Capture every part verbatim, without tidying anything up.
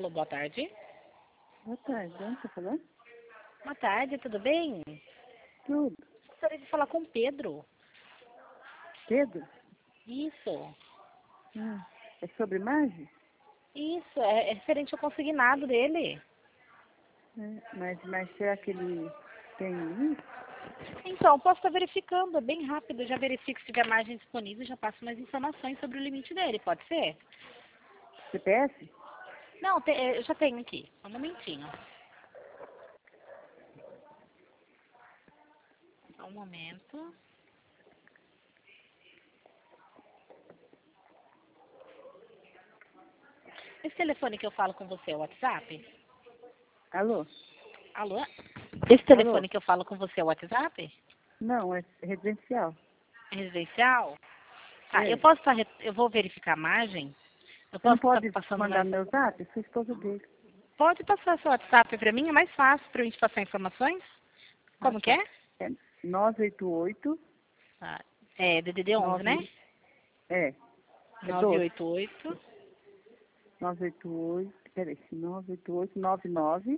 Alô, boa tarde. Boa tarde, onde você falou? Boa tarde, tudo bem? Tudo. Gostaria de falar com o Pedro. Pedro? Isso. Hum. É sobre imagem? Isso, é, é referente ao consignado dele. É, mas, mas será que ele tem isso? Então, posso estar verificando, é bem rápido. Já verifico se tiver margem disponível e já passo mais informações sobre o limite dele, pode ser? C P F? Não, te- é, eu já tenho aqui. Um momentinho. Só um momento. Esse telefone que eu falo com você é o WhatsApp? Alô? Alô? Esse telefone Alô? que eu falo com você é o WhatsApp? Não, é residencial. É residencial? Tá, É. eu posso estar, re- eu vou verificar a margem? Eu Você não posso estar pode passando mandar na... no meu zap? Sou esposa dele. Pode passar seu WhatsApp para mim, é mais fácil para a gente passar informações? Ah, Como que tá. é? É nove oito oito, Tá. É D D D onze, né? nove, é, é nove doze. oito oito, nove oito oito, peraí, nove oito oito, nove nove,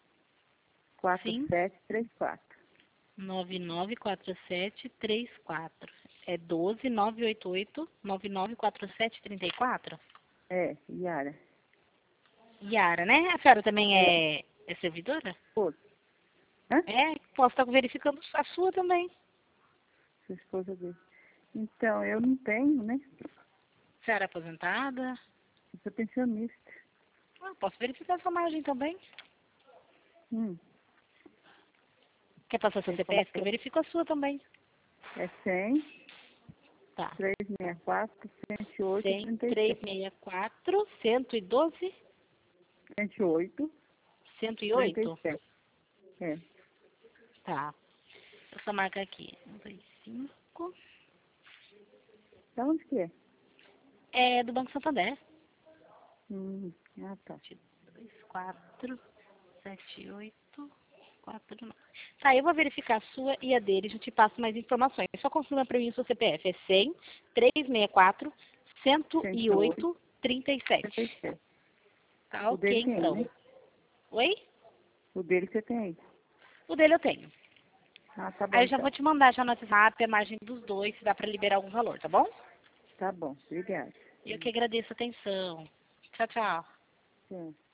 quatro sim, sete três quatro. nove nove quatro sete três quatro. É doze nove oito oito nove nove quatro sete três quatro? É, Yara. Yara, né? A senhora também É, é, é servidora? esposa. Hã? É, posso estar verificando a sua também. Sou esposa dele. Então, eu não tenho, né? A senhora é aposentada? Eu sou pensionista. Ah, posso verificar sua margem também. Hum. Quer passar seu Tem que falar C P F? Que eu verifico a sua também. é cem, Tá. trezentos e sessenta e quatro, cento e oito, cem, trinta e trezentos sete. e sessenta e quatro, cento e doze, cento e oito, cento e trinta e oito. sete. É. Tá. Eu só marcar aqui. um, dois, cinco. Da onde que é? É do Banco Santander. Hum. Ah, tá. dois, quatro, sete, oito, quatro, nove. Tá, eu vou verificar a sua e a dele, já te passo mais informações. Só confirma pra mim o seu C P F. É cem, trezentos e sessenta e quatro, cento cento e e oito, oito, trinta e trinta e sete. sete. Tá O dele ok, tem, então. né? Oi? O dele você tem aí. O dele eu tenho. Ah, tá bom Aí eu já então. vou te mandar já no WhatsApp a margem dos dois, se dá pra liberar algum valor, tá bom? Tá bom. Obrigada. Eu que agradeço a atenção. Tchau, tchau. Tchau.